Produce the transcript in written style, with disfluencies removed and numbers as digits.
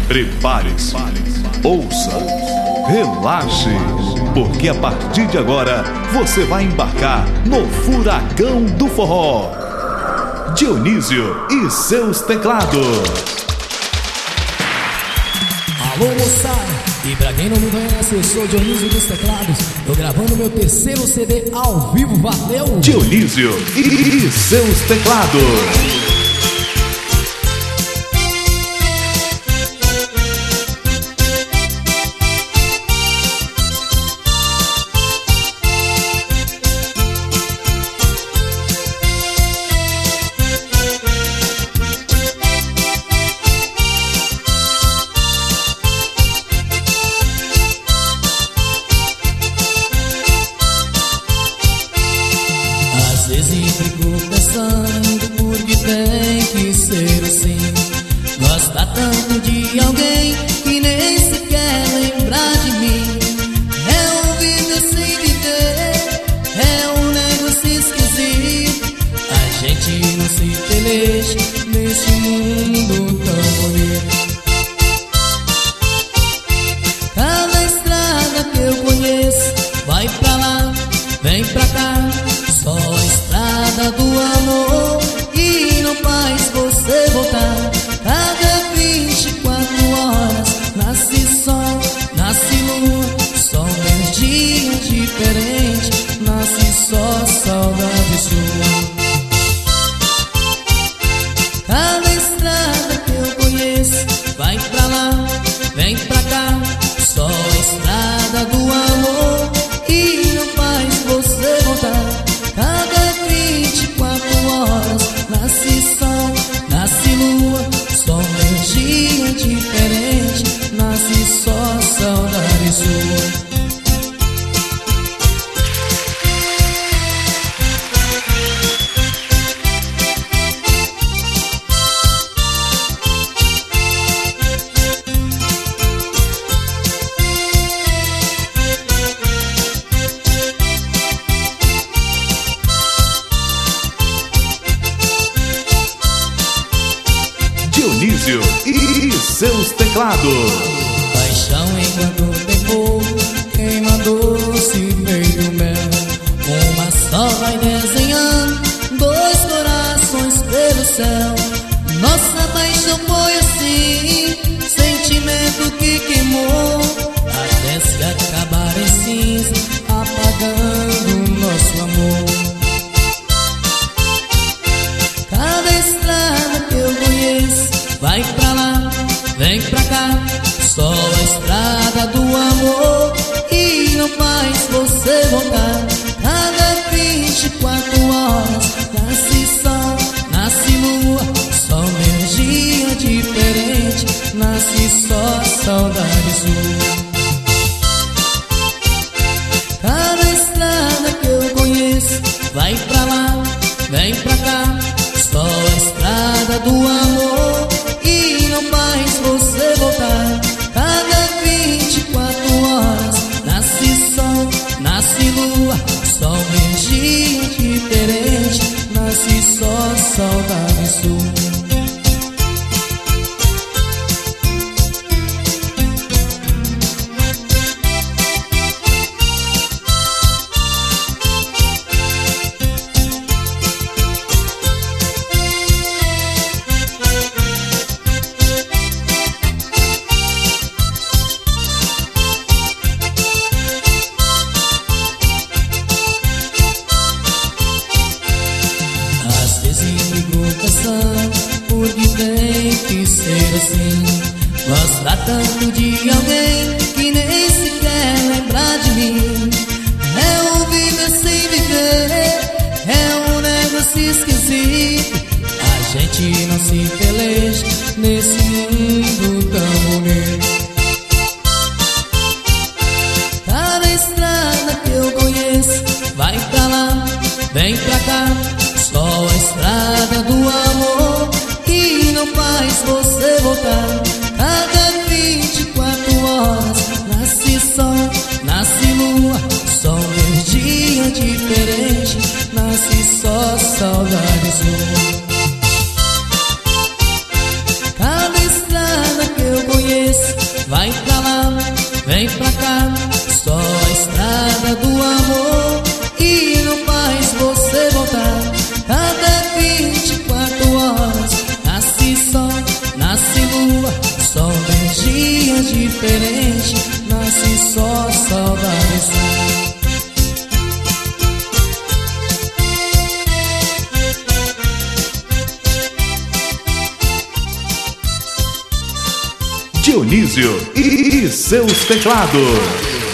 Prepare-se, ouça, relaxe, porque a partir de agora você vai embarcar no Furacão do Forró. Dionísio e seus teclados. Alô moçada, e pra quem não me conhece, eu sou Dionísio dos Teclados. Tô gravando meu terceiro CD ao vivo, valeu! Dionísio e seus teclados. Às vezes fico pensando porque tem que ser assim. Gosta tanto de alguém que nem se quer lembrar de mim. É um viver sem viver, é um negócio esquisito. A gente não se feliz nesse mundo tão bonito. Cada estrada que eu conheço vai pra lá, vem pra cá. Só a estrada do amor e não faz você voltar. Cada 24 horas nasce sol, nasce lua, só energia diferente, nasce só saudade sua. Cada estrada que eu conheço vai pra lá, vem pra cá. Só a estrada do amor e não faz você voltar. Cada 24 horas nasce sol, nasce lua, só energia diferente, nasce só saudade sua. Dionísio e seus teclados. Paixão enquanto tem fogo, quem mandou se veio do mel. Uma só vai desenhando dois corações pelo céu. Nossa paixão foi assim, sentimento que queimou, até se acabar em cinza, apagando nosso amor. Cada estrada que eu conheço vai pra lá, vem pra cá. Só a estrada do amor e não faz você voltar. Cada 24 horas nasce sol, nasce lua, só energia diferente, nasce só saudade sua. Cada estrada que eu conheço vai pra lá, vem pra cá. Só a estrada do amor e não faz você voltar. Cada 24 horas nasce sol, nasce lua, só energia diferente, nasce só saudade sua. Porque tem que ser assim. Gosta tanto de alguém que nem se quer lembrar de mim. É um viver sem viver, é um negócio esquisito. A gente não se feliz nesse mundo tão bonito. Cada estrada que eu conheço vai pra lá, vem pra cá. Só a estrada do amor e não faz você voltar. Cada 24 horas nasce sol, nasce lua, só energia diferente, nasce só saudade sua. Cada estrada que eu conheço vai pra lá, vem pra cá, só a estrada do amor e não faz você voltar. Cada 24 horas nasce sol, nasce lua, só energia diferente, nasce só saudade sua. Dionísio e seus teclados.